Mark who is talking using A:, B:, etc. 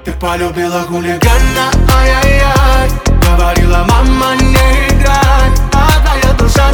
A: Ты полюбила хулигана, ай-яй-яй. Говорила, мама, не играй, а твоя душа